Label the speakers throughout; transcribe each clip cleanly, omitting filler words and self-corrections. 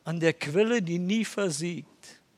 Speaker 1: an der Quelle, die nie versiegt.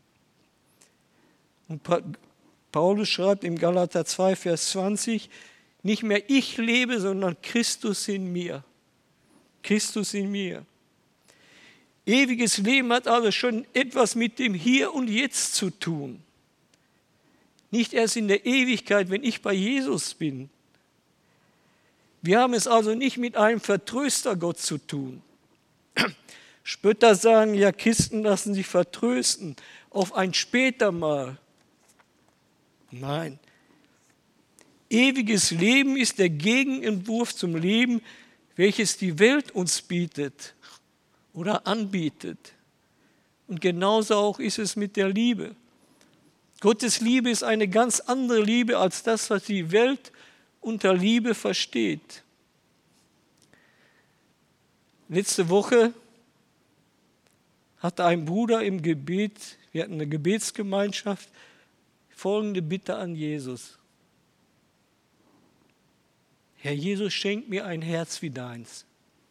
Speaker 1: Und Paulus schreibt im Galater 2, Vers 20, nicht mehr ich lebe, sondern Christus in mir. Christus in mir. Ewiges Leben hat also schon etwas mit dem Hier und Jetzt zu tun. Nicht erst in der Ewigkeit, wenn ich bei Jesus bin. Wir haben es also nicht mit einem Vertröstergott zu tun. Spötter sagen, ja, Christen lassen sich vertrösten auf ein später Mal. Nein. Ewiges Leben ist der Gegenentwurf zum Leben, welches die Welt uns bietet oder anbietet. Und genauso auch ist es mit der Liebe. Gottes Liebe ist eine ganz andere Liebe als das, was die Welt unter Liebe versteht. Letzte Woche hatte ein Bruder im Gebet, wir hatten eine Gebetsgemeinschaft, folgende Bitte an Jesus. Herr Jesus, schenk mir ein Herz wie deins.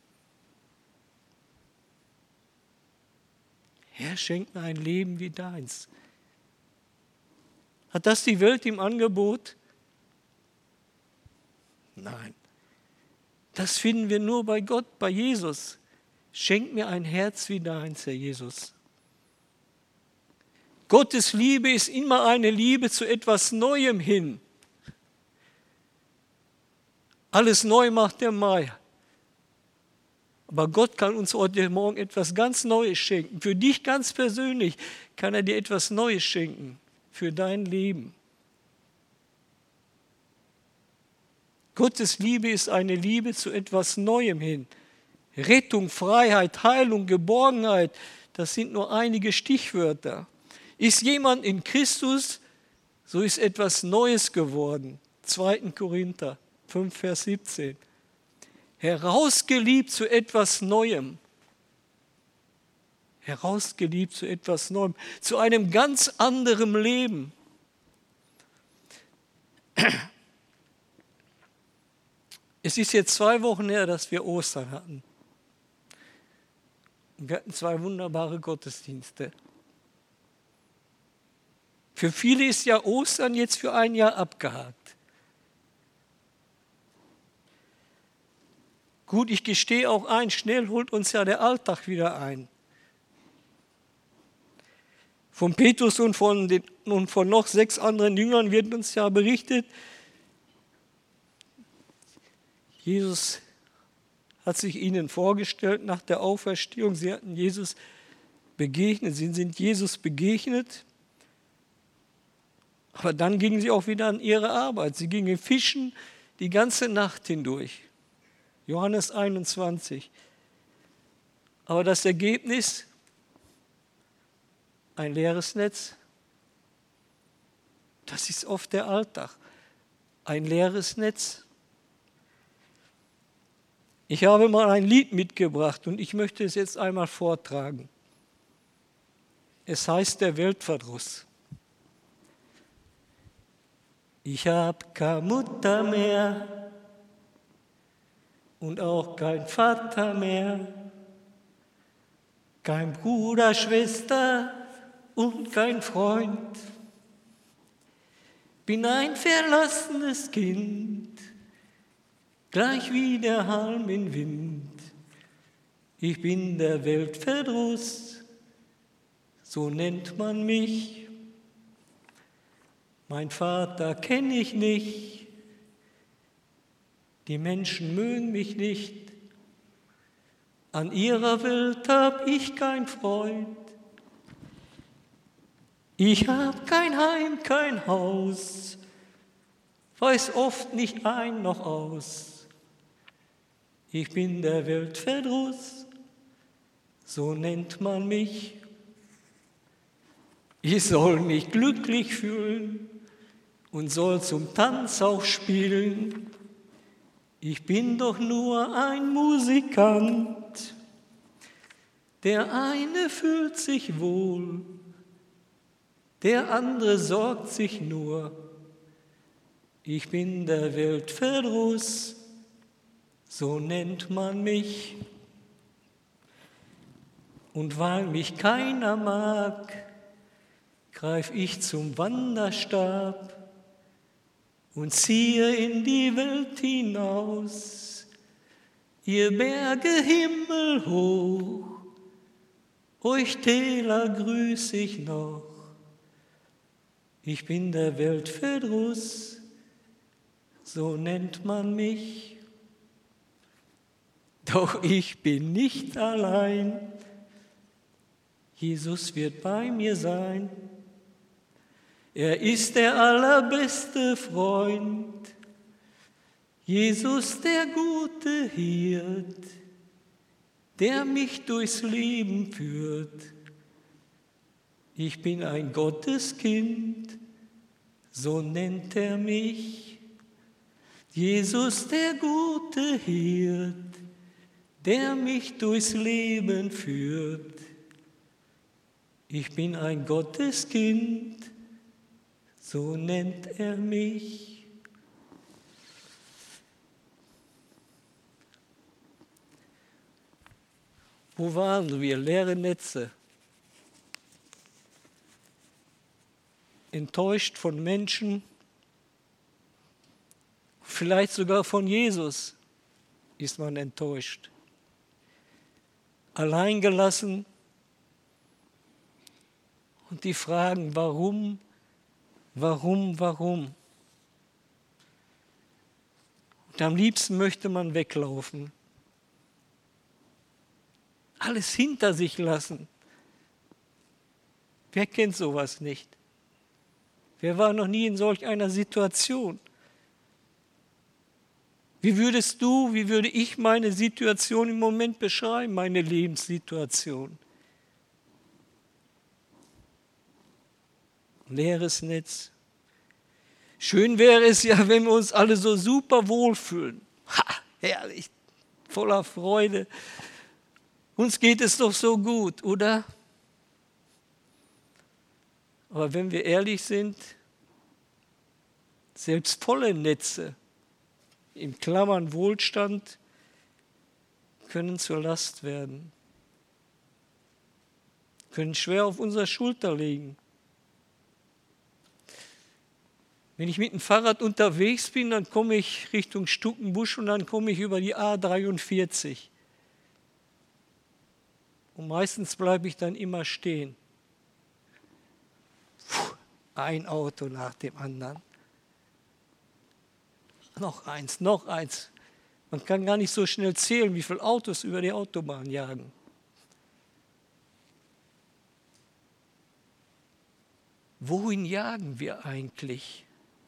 Speaker 1: Herr, schenk mir ein Leben wie deins. Hat das die Welt im Angebot? Nein. Das finden wir nur bei Gott, bei Jesus. Schenk mir ein Herz wie deins, Herr Jesus. Gottes Liebe ist immer eine Liebe zu etwas Neuem hin. Alles neu macht der Mai. Aber Gott kann uns heute Morgen etwas ganz Neues schenken. Für dich ganz persönlich kann er dir etwas Neues schenken. Für dein Leben. Gottes Liebe ist eine Liebe zu etwas Neuem hin. Rettung, Freiheit, Heilung, Geborgenheit, das sind nur einige Stichwörter. Ist jemand in Christus, so ist etwas Neues geworden. 2. Korinther 5, Vers 17. Herausgeliebt zu etwas Neuem. Herausgeliebt zu etwas Neuem. Zu einem ganz anderen Leben. Es ist jetzt 2 Wochen her, dass wir Ostern hatten. Und wir hatten 2 wunderbare Gottesdienste. Für viele ist ja Ostern jetzt für ein Jahr abgehakt. Gut, ich gestehe auch ein, schnell holt uns ja der Alltag wieder ein. Von Petrus und von noch 6 anderen Jüngern wird uns ja berichtet, Jesus hat sich ihnen vorgestellt nach der Auferstehung. Sie hatten Jesus begegnet, sie sind Jesus begegnet. Aber dann gingen sie auch wieder an ihre Arbeit. Sie gingen fischen die ganze Nacht hindurch. Johannes 21. Aber das Ergebnis, ein leeres Netz. Das ist oft der Alltag. Ein leeres Netz. Ich habe mal ein Lied mitgebracht und ich möchte es jetzt einmal vortragen. Es heißt der Weltverdruss. Ich habe keine Mutter mehr und auch kein Vater mehr, kein Bruder, Schwester und kein Freund. Bin ein verlassenes Kind, gleich wie der Halm im Wind. Ich bin der Weltverdruss, so nennt man mich. Mein Vater kenne ich nicht, die Menschen mögen mich nicht. An ihrer Welt hab ich kein Freund. Ich hab kein Heim, kein Haus, weiß oft nicht ein noch aus. Ich bin der Weltverdruss, so nennt man mich. Ich soll mich glücklich fühlen und soll zum Tanz auch spielen. Ich bin doch nur ein Musikant. Der eine fühlt sich wohl, der andere sorgt sich nur. Ich bin der Weltverdruss, so nennt man mich. Und weil mich keiner mag, greif ich zum Wanderstab und ziehe in die Welt hinaus. Ihr Berge himmelhoch, euch Täler grüß ich noch. Ich bin der Welt Verdruss, so nennt man mich. Doch ich bin nicht allein, Jesus wird bei mir sein. Er ist der allerbeste Freund, Jesus der gute Hirt, der mich durchs Leben führt. Ich bin ein Gotteskind, so nennt er mich. Jesus der gute Hirt, der mich durchs Leben führt. Ich bin ein Gotteskind, so nennt er mich. Wo waren wir? Leere Netze. Enttäuscht von Menschen, vielleicht sogar von Jesus ist man enttäuscht. Alleingelassen und die Fragen, warum? Und am liebsten möchte man weglaufen. Alles hinter sich lassen. Wer kennt sowas nicht? Wer war noch nie in solch einer Situation? Wie würde ich meine Situation im Moment beschreiben, meine Lebenssituation? Leeres Netz. Schön wäre es ja, wenn wir uns alle so super wohlfühlen. Ha, herrlich, voller Freude. Uns geht es doch so gut, oder? Aber wenn wir ehrlich sind, selbst volle Netze, in Klammern Wohlstand, können zur Last werden, können schwer auf unsere Schulter liegen. Wenn ich mit dem Fahrrad unterwegs bin, dann komme ich Richtung Stuckenbusch und dann komme ich über die A43. Und meistens bleibe ich dann immer stehen. Ein Auto nach dem anderen. Noch eins. Man kann gar nicht so schnell zählen, wie viele Autos über die Autobahn jagen. Wohin jagen wir eigentlich?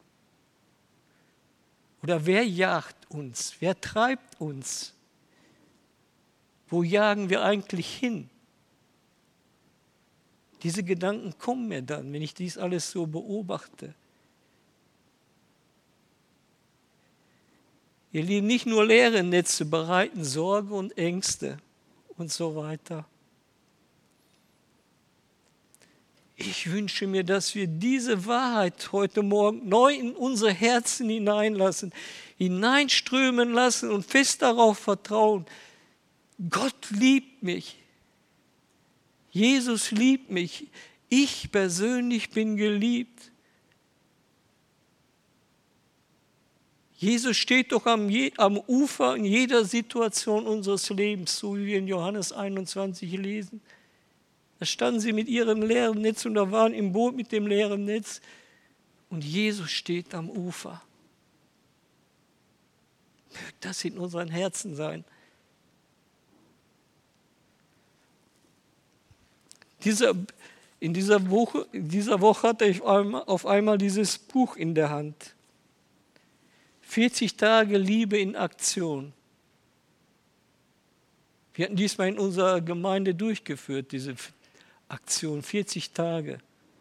Speaker 1: Oder wer jagt uns? Wer treibt uns? Wo jagen wir eigentlich hin? Diese Gedanken kommen mir dann, wenn ich dies alles so beobachte. Ihr Lieben, nicht nur leere Netze bereiten Sorge und Ängste und so weiter. Ich wünsche mir, dass wir diese Wahrheit heute Morgen neu in unsere Herzen hineinströmen lassen und fest darauf vertrauen, Gott liebt mich. Jesus liebt mich. Ich persönlich bin geliebt. Jesus steht doch am Ufer in jeder Situation unseres Lebens, so wie wir in Johannes 21 lesen. Da standen sie mit ihrem leeren Netz und da waren im Boot mit dem leeren Netz und Jesus steht am Ufer. Möge das in unseren Herzen sein. In dieser Woche hatte ich auf einmal dieses Buch in der Hand. 40 Tage Liebe in Aktion. Wir hatten diesmal in unserer Gemeinde durchgeführt, diese Aktion, 40 Tage.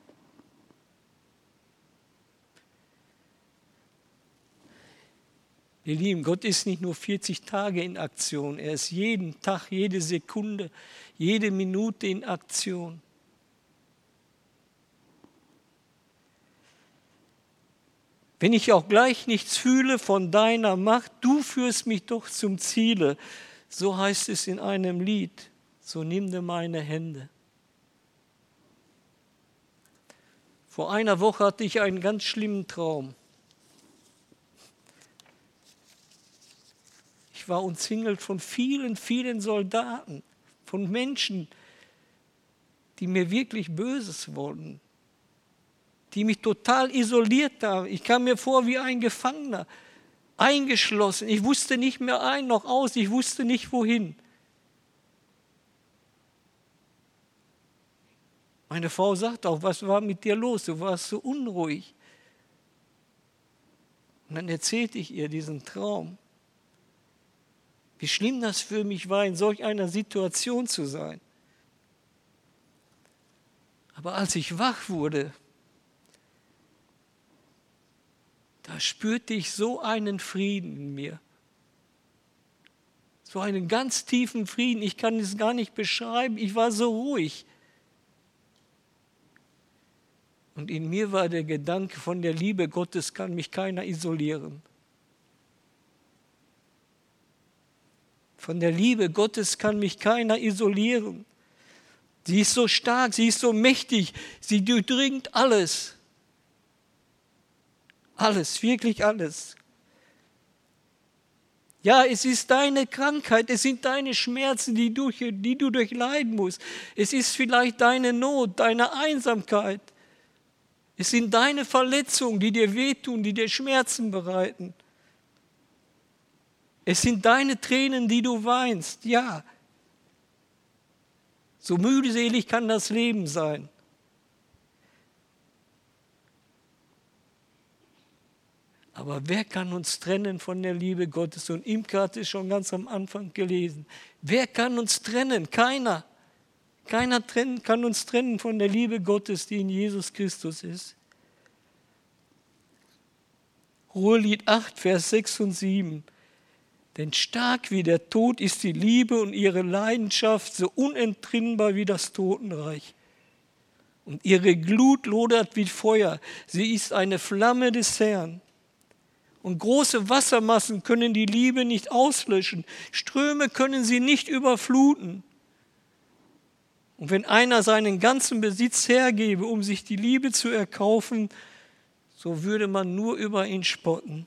Speaker 1: Ihr Lieben, Gott ist nicht nur 40 Tage in Aktion, er ist jeden Tag, jede Sekunde, jede Minute in Aktion. Wenn ich auch gleich nichts fühle von deiner Macht, du führst mich doch zum Ziele. So heißt es in einem Lied. so nimm dir meine Hände. Vor einer Woche hatte ich einen ganz schlimmen Traum. Ich war umzingelt von vielen, vielen Soldaten, von Menschen, die mir wirklich Böses wollten, die mich total isoliert haben. Ich kam mir vor wie ein Gefangener, eingeschlossen. Ich wusste nicht mehr ein noch aus, ich wusste nicht wohin. Meine Frau sagt auch, was war mit dir los? Du warst so unruhig. Und dann erzählte ich ihr diesen Traum. Wie schlimm das für mich war, in solch einer Situation zu sein. Aber als ich wach wurde, da spürte ich so einen Frieden in mir. So einen ganz tiefen Frieden. Ich kann es gar nicht beschreiben. Ich war so ruhig. Und in mir war der Gedanke, von der Liebe Gottes kann mich keiner isolieren. Von der Liebe Gottes kann mich keiner isolieren. Sie ist so stark, sie ist so mächtig, sie durchdringt alles. Alles, wirklich alles. Ja, es ist deine Krankheit, es sind deine Schmerzen, die du durchleiden musst. Es ist vielleicht deine Not, deine Einsamkeit. Es sind deine Verletzungen, die dir wehtun, die dir Schmerzen bereiten. Es sind deine Tränen, die du weinst, ja. So mühselig kann das Leben sein. Aber wer kann uns trennen von der Liebe Gottes? Und Imke hat es schon ganz am Anfang gelesen. Wer kann uns trennen? Keiner. Keiner kann uns trennen von der Liebe Gottes, die in Jesus Christus ist. Hohelied 8, Vers 6 und 7. Denn stark wie der Tod ist die Liebe und ihre Leidenschaft so unentrinnbar wie das Totenreich. Und ihre Glut lodert wie Feuer. Sie ist eine Flamme des Herrn. Und große Wassermassen können die Liebe nicht auslöschen. Ströme können sie nicht überfluten. Und wenn einer seinen ganzen Besitz hergebe, um sich die Liebe zu erkaufen, so würde man nur über ihn spotten.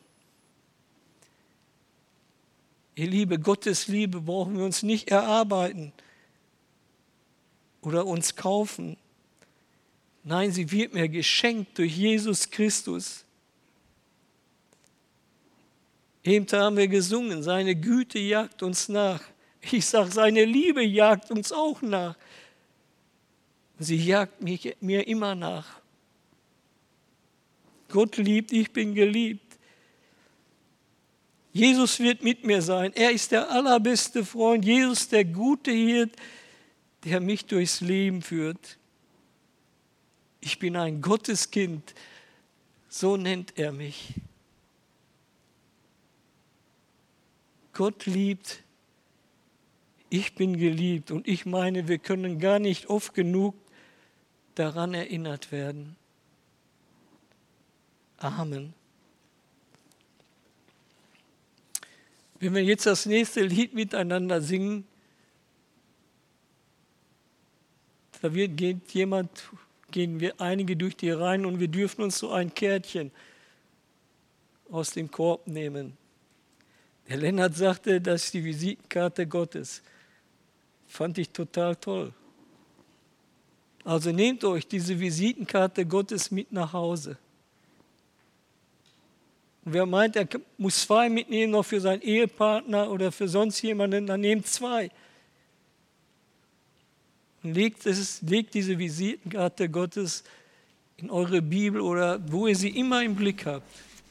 Speaker 1: Ihr Liebe, Gottes Liebe brauchen wir uns nicht erarbeiten oder uns kaufen. Nein, sie wird mir geschenkt durch Jesus Christus. Eben haben wir gesungen, seine Güte jagt uns nach. Ich sage, seine Liebe jagt uns auch nach. Sie jagt mir immer nach. Gott liebt, ich bin geliebt. Jesus wird mit mir sein. Er ist der allerbeste Freund. Jesus, der gute Hirt, der mich durchs Leben führt. Ich bin ein Gotteskind. So nennt er mich. Gott liebt. Ich bin geliebt. Und ich meine, wir können gar nicht oft genug daran erinnert werden. Amen. Wenn wir jetzt das nächste Lied miteinander singen, da gehen wir einige durch die Reihen und wir dürfen uns so ein Kärtchen aus dem Korb nehmen. Der Lennart sagte, das ist die Visitenkarte Gottes. Fand ich total toll. Also nehmt euch diese Visitenkarte Gottes mit nach Hause. Und wer meint, er muss 2 mitnehmen, noch für seinen Ehepartner oder für sonst jemanden, dann nehmt 2. Und legt diese Visitenkarte Gottes in eure Bibel oder wo ihr sie immer im Blick habt.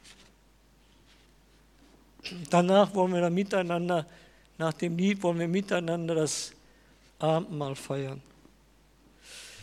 Speaker 1: Danach wollen wir dann miteinander, nach dem Lied wollen wir miteinander das Abendmahl feiern.